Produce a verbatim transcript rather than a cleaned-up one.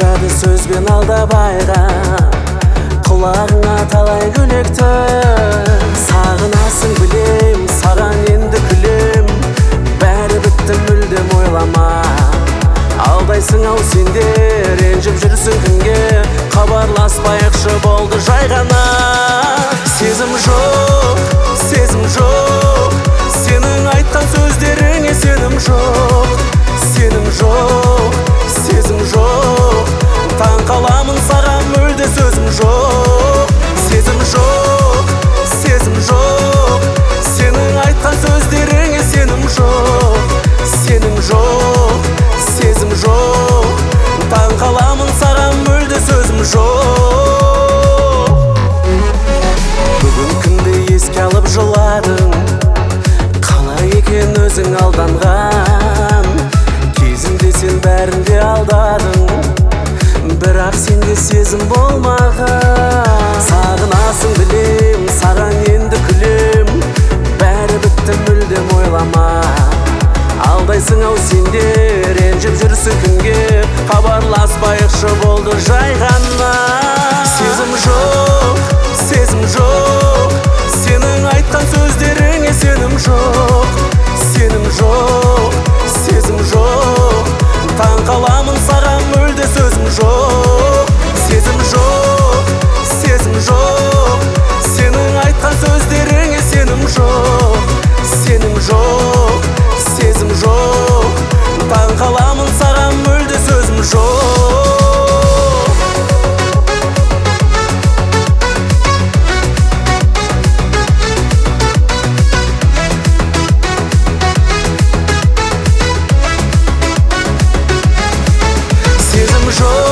ұрады сөзбен алдабайға, құлағыңа талай күлекті. Сағынасың білем, саған енді күлем, бәрі бітті мүлдем ойлама. Алдайсың ау сенде, ренжіп жүрсің кімге, хабарласпайықшы болды жай ғана. Сезім жоқ, сезім жоқ, сенің айтқан сөздеріңе сенім жоқ. Сенім жоқ, сезім жоқ, таң қаламын саған мүлде сөзім жоқ. Сезім жоқ, сезім жоқ, сенің айтқан сөздеріңе сенім жоқ. Сенім жоқ, сезім жоқ, таң қаламын саған мүлде сөзім жоқ. Бүгін күнде еске алып жыладың, қалай екен өзің алданған. Кезінде сен бәрінде алдадың, бірақ сенде сезім болмаған. Сағынасың білем, саған енді күлем, бәрі бітті мүлдем ойлама. Алдайсың ау сенде, ренжіп жүрсің кімге, хабарласпайықшы болды жай ғана. Сезім жоқ, сезім жоқ, сенің айтқан сөздеріңе сенім жоқ. Сенім жоқ, сезім жоқ, таң қаламын саған мүлде сөзім жоқ. Сезім жоқ, сезім жоқ, сенің айтқан сөздеріңе сенім жоқ. Сенім жоқ, сезім жоқ, таң қаламын саған мүлде сөзім жоқ. Сезім жоқ.